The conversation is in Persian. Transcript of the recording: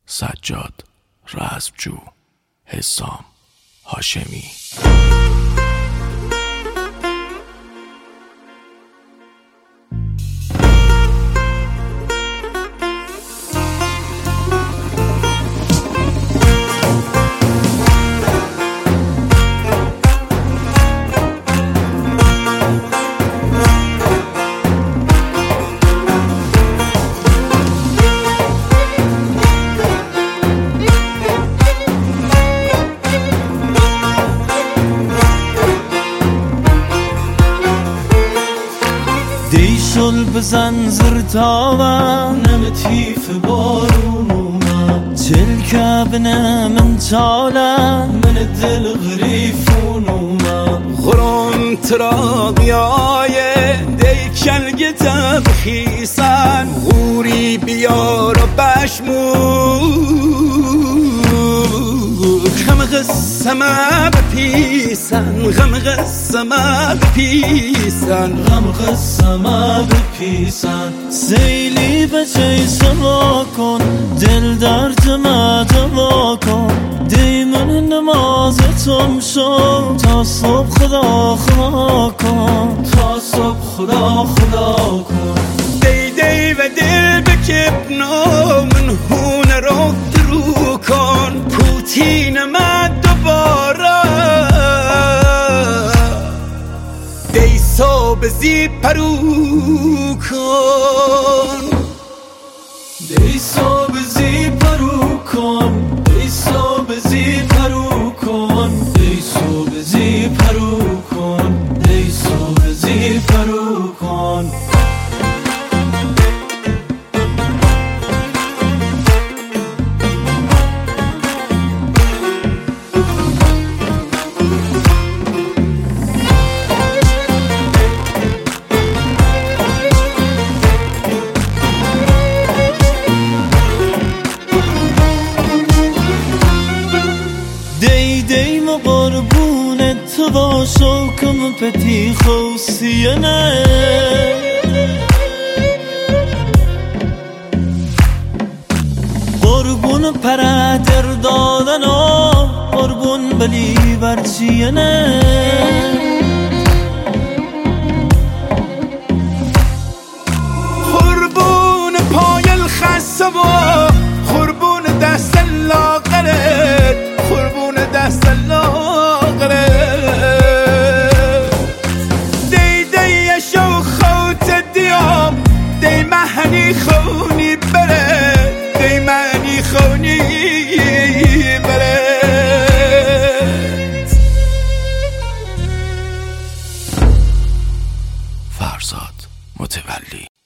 سجاد رزمجو، حسام هاشمی. دیشل بزن زرتاوه نمتیف بارونوما تلك بنا من تالا من الدل غريفونوما غرون تراقياي ديك القتا بخيسان غوري بيار بشموك غمغ السما ببيسان غمغ السما ببيسان غمغ السما بپیسن سیلی بچه سوا کن دل درد ما دوا کن دیمون نمازتون شو تا صبح خدا خدا کن تا صبح خدا خدا کن دی دی و دل بکبنا من هون رو درو کن پوتین ما دوباره دی صبح زی پرو کن دی صبح زی پرو کن دی صبح زی پرو کن دی صبح زی پرو کن دی صبح زی پرو کن دیدیم قربون تو با شوکم پتی خوصیانه قربون پرادر دادن و قربون بلی برچیانه قربون پای الخسته و قربون دست لاغرت قربون دست لاغرت دی دی شو خوت دیام دی مهنی خونی بره دی مهنی خونی بره فرزاد متولی.